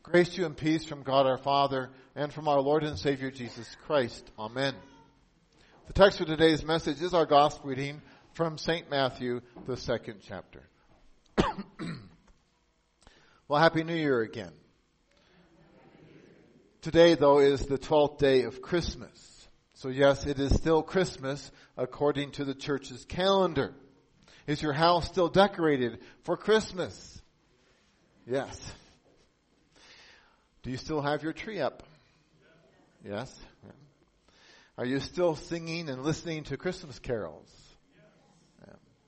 Grace to you and peace from God our Father and from our Lord and Savior Jesus Christ. Amen. The text for today's message is our gospel reading from St. Matthew, the 2nd chapter. Well, Happy New Year again. Today, though, is the 12th day of Christmas. So yes, it is still Christmas according to the church's calendar. Is your house still decorated for Christmas? Yes. Do you still have your tree up? Yes. Yeah. Are you still singing and listening to Christmas carols? Yeah.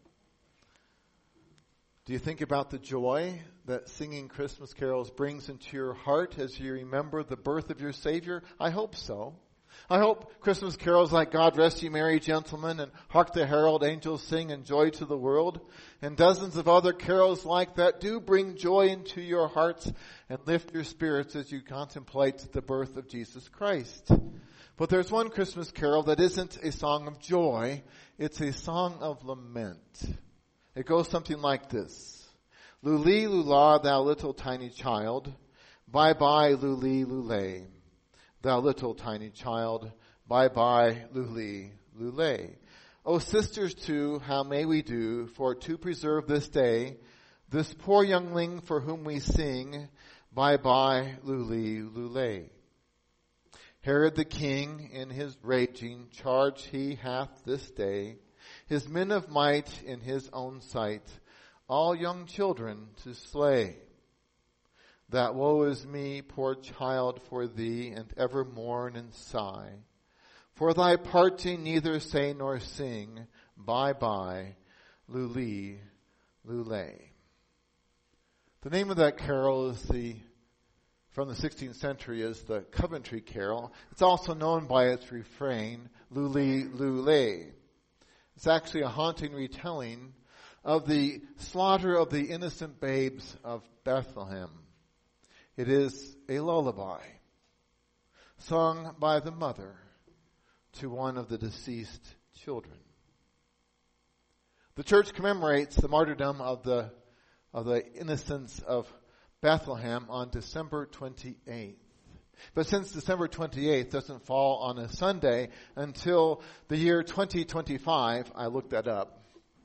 Do you think about the joy that singing Christmas carols brings into your heart as you remember the birth of your Savior? I hope so. I hope Christmas carols like God Rest Ye Merry Gentlemen and Hark the Herald Angels Sing and Joy to the World and dozens of other carols like that do bring joy into your hearts and lift your spirits as you contemplate the birth of Jesus Christ. But there's one Christmas carol that isn't a song of joy. It's a song of lament. It goes something like this. Luli, lula, thou little tiny child. Bye-bye, luli, lule. Thou little tiny child, bye-bye, luli, lule. O sisters too, how may we do for to preserve this day, this poor youngling for whom we sing, bye-bye, luli, lule. Herod the king in his raging charge he hath this day, his men of might in his own sight, all young children to slay. That woe is me, poor child, for thee, and ever mourn and sigh. For thy parting neither say nor sing, bye-bye, luli, lule. The name of that carol is from the 16th century is the Coventry Carol. It's also known by its refrain, luli, lule. It's actually a haunting retelling of the slaughter of the innocent babes of Bethlehem. It is a lullaby sung by the mother to one of the deceased children. The church commemorates the martyrdom of the innocents of Bethlehem on December 28th. But since December 28th doesn't fall on a Sunday until the year 2025, I looked that up.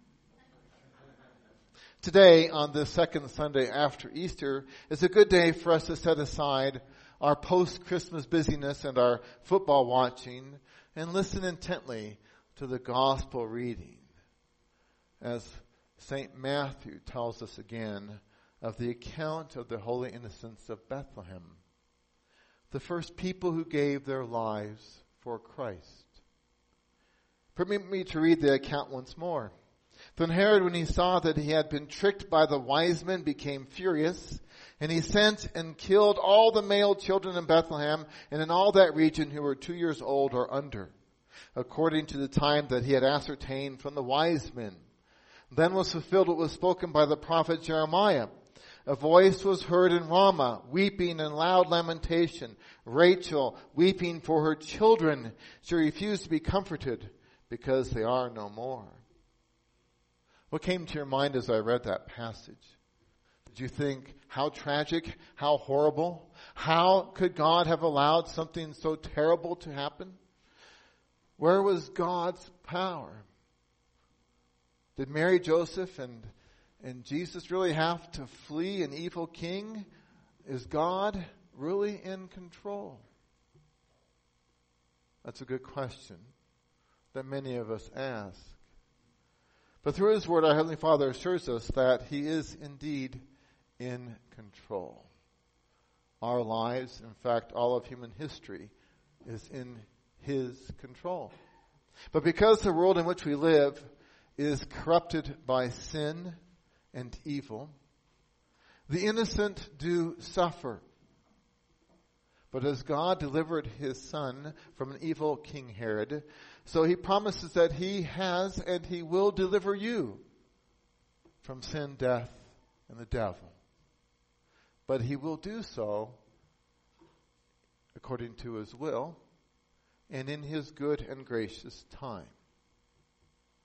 Today, on the second Sunday after Easter, is a good day for us to set aside our post-Christmas busyness and our football watching and listen intently to the gospel reading as St. Matthew tells us again of the account of the holy innocents of Bethlehem, the first people who gave their lives for Christ. Permit me to read the account once more. Then Herod, when he saw that he had been tricked by the wise men, became furious, and he sent and killed all the male children in Bethlehem and in all that region who were 2 years old or under, according to the time that he had ascertained from the wise men. Then was fulfilled what was spoken by the prophet Jeremiah. A voice was heard in Ramah, weeping and loud lamentation. Rachel weeping for her children. She refused to be comforted because they are no more. What came to your mind as I read that passage? Did you think, how tragic, how horrible? How could God have allowed something so terrible to happen? Where was God's power? Did Mary, Joseph, and Jesus really have to flee an evil king? Is God really in control? That's a good question that many of us ask. But through His Word, our Heavenly Father assures us that He is indeed in control. Our lives, in fact, all of human history, is in His control. But because the world in which we live is corrupted by sin and evil, the innocent do suffer. But as God delivered His Son from an evil King Herod, so He promises that He has and He will deliver you from sin, death, and the devil. But He will do so according to His will and in His good and gracious time.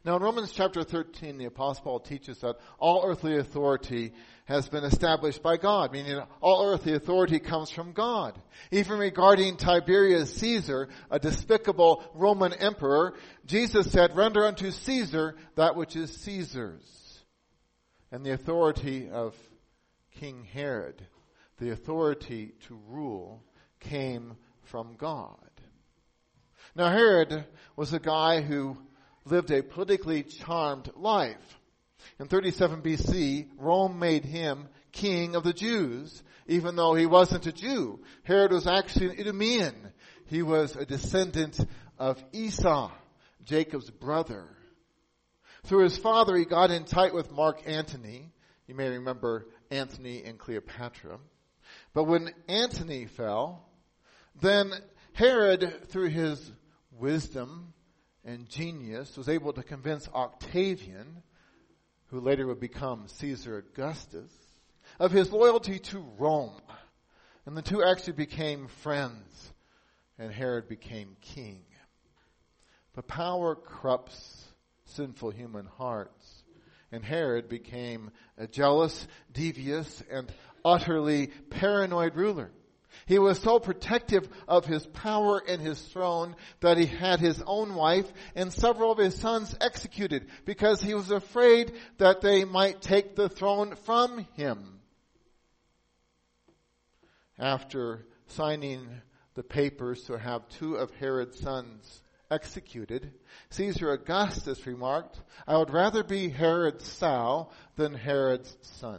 Now in Romans chapter 13, the Apostle Paul teaches that all earthly authority has been established by God, meaning all earthly authority comes from God. Even regarding Tiberius Caesar, a despicable Roman emperor, Jesus said, "Render unto Caesar that which is Caesar's." And the authority of King Herod, the authority to rule, came from God. Now Herod was a guy who lived a politically charmed life. In 37 BC, Rome made him king of the Jews, even though he wasn't a Jew. Herod was actually an Idumean. He was a descendant of Esau, Jacob's brother. Through his father, he got in tight with Mark Antony. You may remember Antony and Cleopatra. But when Antony fell, then Herod, through his wisdom and genius, was able to convince Octavian, who later would become Caesar Augustus, of his loyalty to Rome. And the two actually became friends, and Herod became king. But power corrupts sinful human hearts, and Herod became a jealous, devious, and utterly paranoid ruler. He was so protective of his power and his throne that he had his own wife and several of his sons executed because he was afraid that they might take the throne from him. After signing the papers to have two of Herod's sons executed, Caesar Augustus remarked, "I would rather be Herod's sow than Herod's son."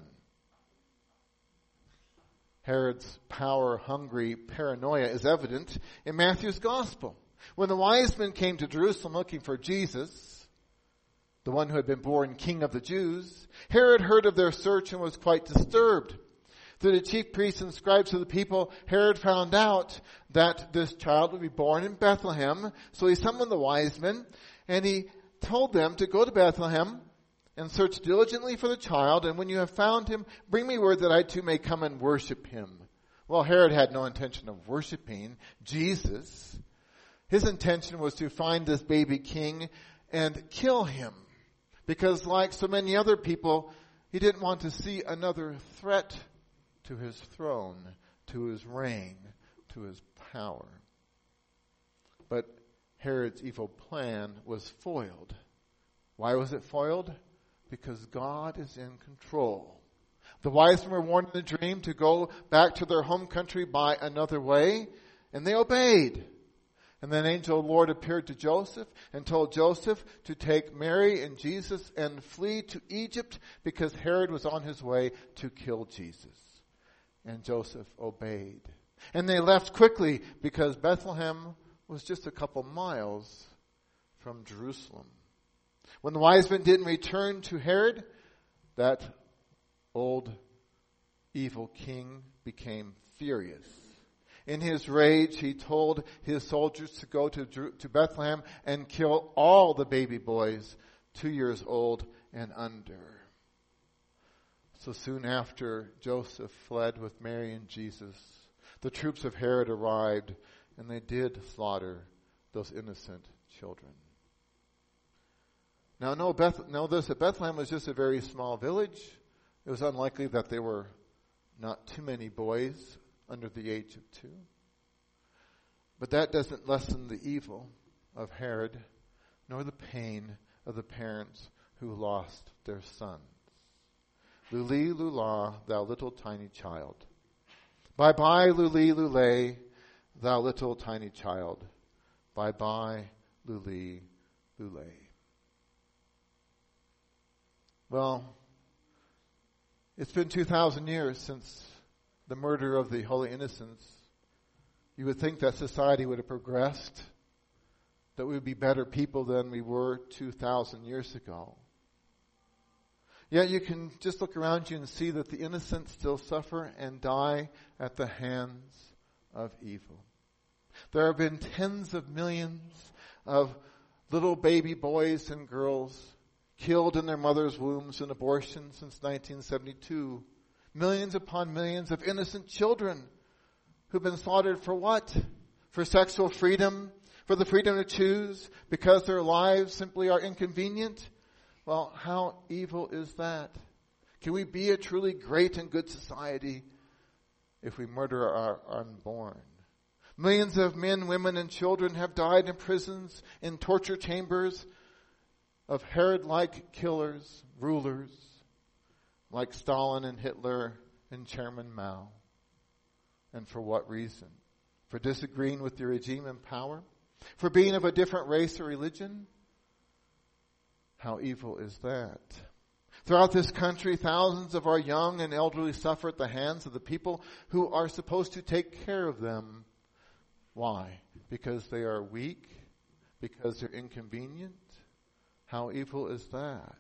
Herod's power-hungry paranoia is evident in Matthew's gospel. When the wise men came to Jerusalem looking for Jesus, the one who had been born king of the Jews, Herod heard of their search and was quite disturbed. Through the chief priests and scribes of the people, Herod found out that this child would be born in Bethlehem. So he summoned the wise men and he told them to go to Bethlehem and search diligently for the child, and when you have found him, bring me word that I too may come and worship him. Well, Herod had no intention of worshiping Jesus. His intention was to find this baby king and kill him, because like so many other people, he didn't want to see another threat to his throne, to his reign, to his power. But Herod's evil plan was foiled. Why was it foiled? Because God is in control. The wise men were warned in the dream to go back to their home country by another way, and they obeyed. And then an angel of the Lord appeared to Joseph and told Joseph to take Mary and Jesus and flee to Egypt because Herod was on his way to kill Jesus. And Joseph obeyed. And they left quickly because Bethlehem was just a couple miles from Jerusalem. When the wise men didn't return to Herod, that old evil king became furious. In his rage, he told his soldiers to go to Bethlehem and kill all the baby boys 2 years old and under. So soon after Joseph fled with Mary and Jesus, the troops of Herod arrived, and they did slaughter those innocent children. Now, know this, that Bethlehem was just a very small village. It was unlikely that there were not too many boys under the age of 2. But that doesn't lessen the evil of Herod, nor the pain of the parents who lost their sons. Luli, lula, thou little tiny child. Bye-bye, Luli, lule, thou little tiny child. Bye-bye, Luli, lule. Well, it's been 2,000 years since the murder of the Holy Innocents. You would think that society would have progressed, that we would be better people than we were 2,000 years ago. Yet you can just look around you and see that the innocent still suffer and die at the hands of evil. There have been tens of millions of little baby boys and girls killed in their mother's wombs in abortion since 1972. Millions upon millions of innocent children who've been slaughtered for what? For sexual freedom For the freedom to choose because their lives simply are inconvenient? Well, how evil is that? Can we be a truly great and good society if we murder our unborn? Millions of men, women, and children have died in prisons, in torture chambers of Herod-like killers, rulers, like Stalin and Hitler and Chairman Mao. And for what reason? For disagreeing with the regime in power? For being of a different race or religion? How evil is that? Throughout this country, thousands of our young and elderly suffer at the hands of the people who are supposed to take care of them. Why? Because they are weak? Because they're inconvenient? How evil is that?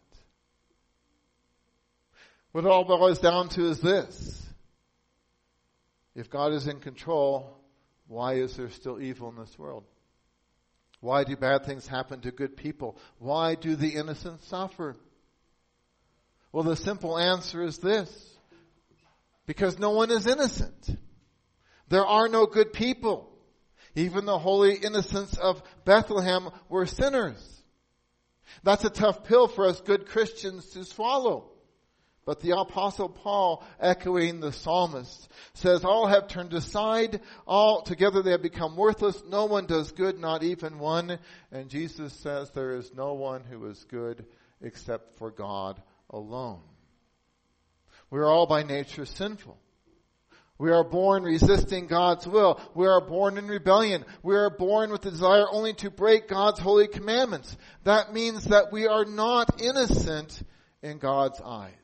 What it all boils down to is this. If God is in control, why is there still evil in this world? Why do bad things happen to good people? Why do the innocent suffer? Well, the simple answer is this. Because no one is innocent. There are no good people. Even the holy innocents of Bethlehem were sinners. That's a tough pill for us good Christians to swallow. But the Apostle Paul, echoing the psalmist, says, all have turned aside, all together they have become worthless. No one does good, not even one. And Jesus says there is no one who is good except for God alone. We are all by nature sinful. We are born resisting God's will. We are born in rebellion. We are born with the desire only to break God's holy commandments. That means that we are not innocent in God's eyes.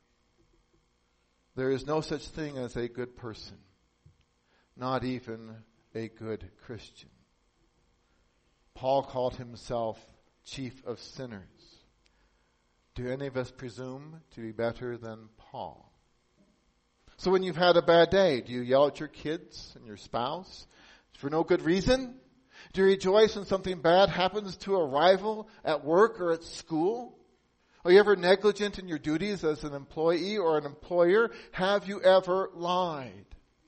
There is no such thing as a good person, not even a good Christian. Paul called himself chief of sinners. Do any of us presume to be better than Paul? So when you've had a bad day, do you yell at your kids and your spouse for no good reason? Do you rejoice when something bad happens to a rival at work or at school? Are you ever negligent in your duties as an employee or an employer? Have you ever lied?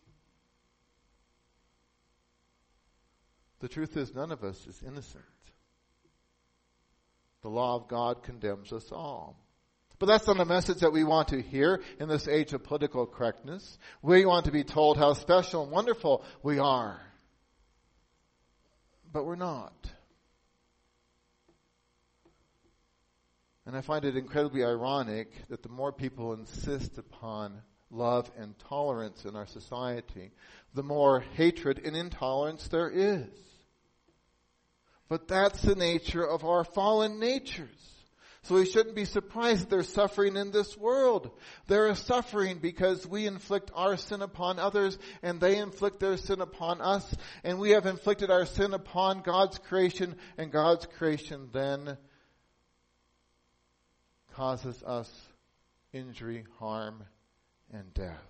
The truth is, none of us is innocent. The law of God condemns us all. But that's not a message that we want to hear in this age of political correctness. We want to be told how special and wonderful we are. But we're not. And I find it incredibly ironic that the more people insist upon love and tolerance in our society, the more hatred and intolerance there is. But that's the nature of our fallen natures. So we shouldn't be surprised that there's suffering in this world. There is suffering because we inflict our sin upon others and they inflict their sin upon us. And we have inflicted our sin upon God's creation, and God's creation then causes us injury, harm, and death.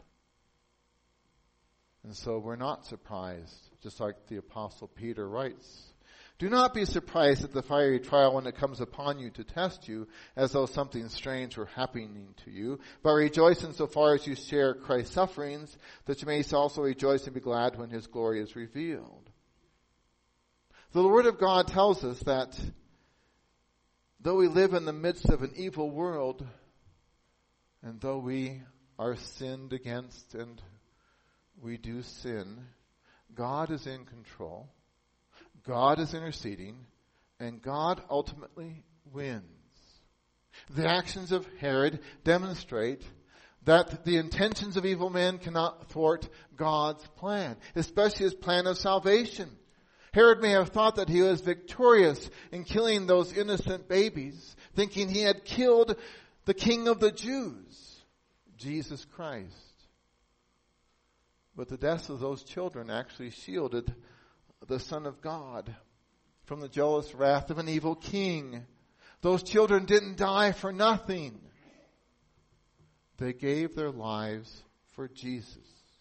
And so we're not surprised, just like the Apostle Peter writes. Do not be surprised at the fiery trial when it comes upon you to test you, as though something strange were happening to you. But rejoice insofar as you share Christ's sufferings, that you may also rejoice and be glad when his glory is revealed. The Word of God tells us that though we live in the midst of an evil world, and though we are sinned against and we do sin, God is in control. God is interceding, and God ultimately wins. The actions of Herod demonstrate that the intentions of evil men cannot thwart God's plan, especially his plan of salvation. Herod may have thought that he was victorious in killing those innocent babies, thinking he had killed the King of the Jews, Jesus Christ. But the deaths of those children actually shielded the Son of God from the jealous wrath of an evil king. Those children didn't die for nothing. They gave their lives for Jesus.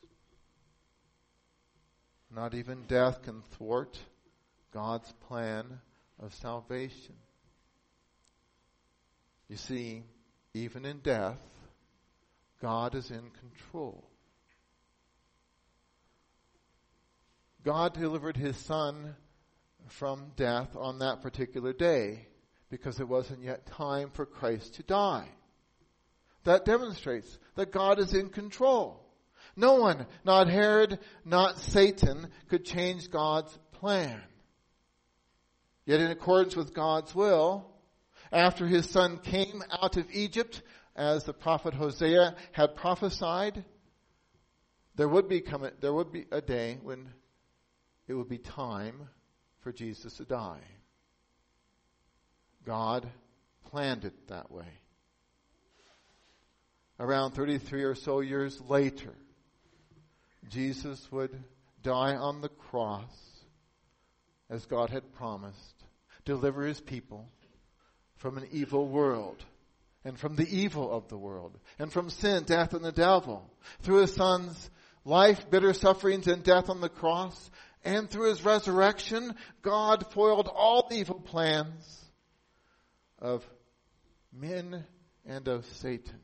Not even death can thwart God's plan of salvation. You see, even in death, God is in control. God delivered his Son from death on that particular day because it wasn't yet time for Christ to die. That demonstrates that God is in control. No one, not Herod, not Satan, could change God's plan. Yet in accordance with God's will, after his son came out of Egypt, as the prophet Hosea had prophesied, there would be a day when it would be time for Jesus to die. God planned it that way. Around 33 or so years later, Jesus would die on the cross as God had promised, deliver his people from an evil world and from the evil of the world and from sin, death, and the devil. Through his son's life, bitter sufferings, and death on the cross, and through his resurrection, God foiled all the evil plans of men and of Satan.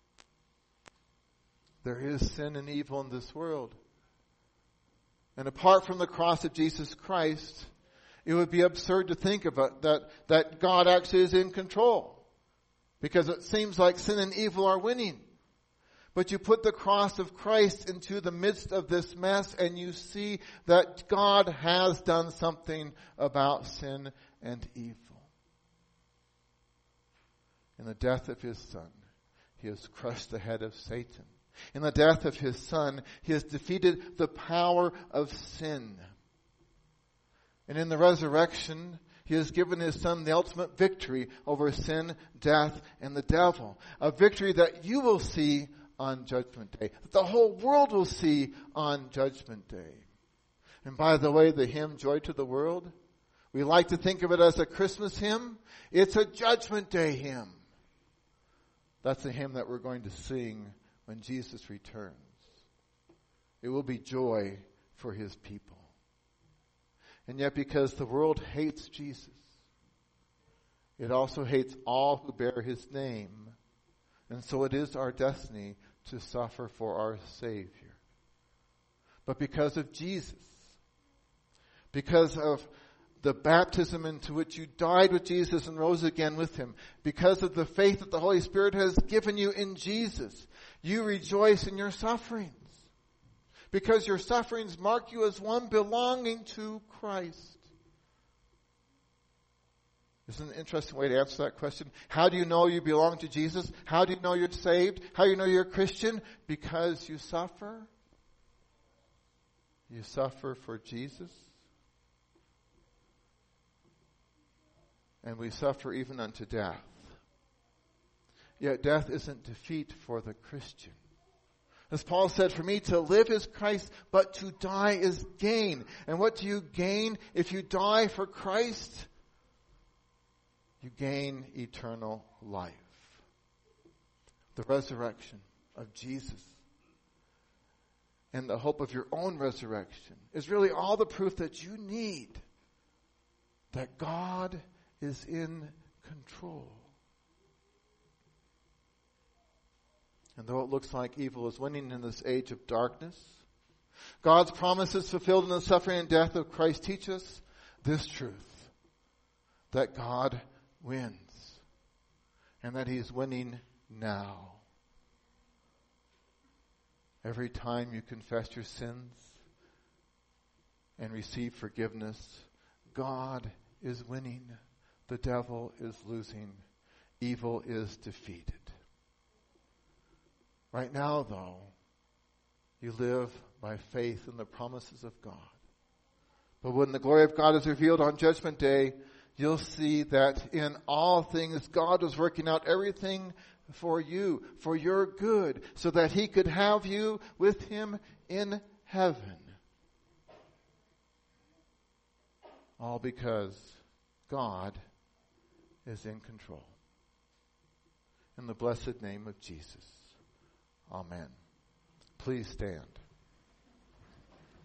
There is sin and evil in this world. And apart from the cross of Jesus Christ, it would be absurd to think about that God actually is in control. Because it seems like sin and evil are winning. But you put the cross of Christ into the midst of this mess and you see that God has done something about sin and evil. In the death of his son, he has crushed the head of Satan. In the death of his son, he has defeated the power of sin. And in the resurrection, he has given his son the ultimate victory over sin, death, and the devil. A victory that you will see on Judgment Day. That the whole world will see on Judgment Day. And by the way, the hymn, Joy to the World, we like to think of it as a Christmas hymn. It's a Judgment Day hymn. That's the hymn that we're going to sing when Jesus returns. It will be joy for his people. And yet because the world hates Jesus, it also hates all who bear his name. And so it is our destiny to suffer for our Savior. But because of Jesus, because of the baptism into which you died with Jesus and rose again with him, because of the faith that the Holy Spirit has given you in Jesus, you rejoice in your sufferings. Because your sufferings mark you as one belonging to Christ. Isn't it an interesting way to answer that question? How do you know you belong to Jesus? How do you know you're saved? How do you know you're a Christian? Because you suffer. You suffer for Jesus. And we suffer even unto death. Yet death isn't defeat for the Christian. As Paul said, for me to live is Christ, but to die is gain. And what do you gain if you die for Christ? You gain eternal life. The resurrection of Jesus and the hope of your own resurrection is really all the proof that you need that God is in control. And though it looks like evil is winning in this age of darkness, God's promises fulfilled in the suffering and death of Christ teach us this truth, that God wins and that he's winning now. Every time you confess your sins and receive forgiveness, God is winning. The devil is losing. Evil is defeated. Right now, though, you live by faith in the promises of God. But when the glory of God is revealed on Judgment Day, you'll see that in all things God is working out everything for you, for your good, so that he could have you with him in heaven. All because God is in control. In the blessed name of Jesus. Amen. Please stand.